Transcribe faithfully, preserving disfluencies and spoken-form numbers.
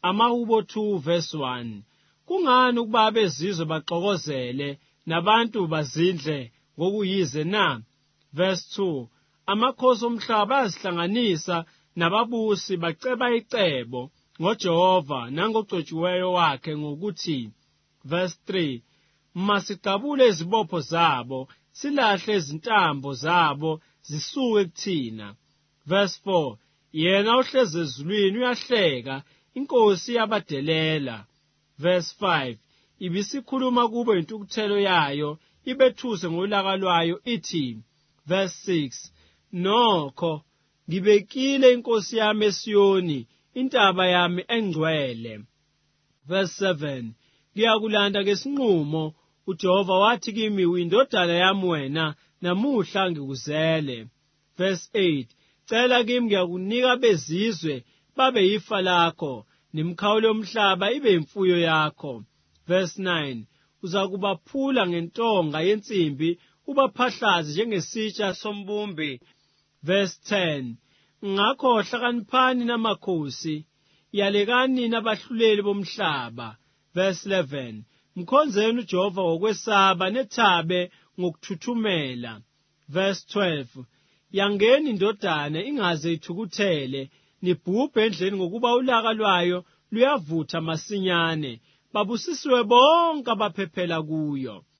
Amahubo two verse one. Kungani ukuba abezizwe baxokozele nabantu bazindle ngokuyize na? Verse two. Amakhosi omhlaba ayazihlanganisa nababusi baceba icebo ngoJehova nangogcotshiweyo wakhe ngokuthi. Verse three. Masiqabule izibopho zabo, silahle izintambo zabo zisuke kuthina. Verse four. Yena ohlezi ezulwini uyahleka, inkosi iyabadelela. Verse five. Ibisikhuluma kubo intukuthelo yayo, ibethuse ngolaka lwayo ithi. Verse six. Nokho ngibekile inkosi yami eSiyoni, intaba yami engcwele. Verse seven. Ngiyakulanda ngesinqumo, uJehova wathi kimi, uyindodana yami wena, namuhla ngikuzele. Verse eight. Cela kimi ngiyakunika bezizwe babe yifa lakho, nemkhawulo yomhlaba ibe imfuyo yakho. Verse nine. Uzakubaphula ngentonga yensimbi, ubaphahlaze njengesitsha sombumbi. Verse ten. Ngakho hlakaniphani namakhosi, yalekani nabahluleli bomhlaba. Verse eleven. Mkhonzeni uJehova ngokwesaba nethabe ngokuthuthumela. Verse twelve. Yangeni indodana ingaze ithukuthele, nibhubhe endleni ngokuba ulaka lwayo luyavutha masinyane. Babusisiwe bonke abaphephela kuyo.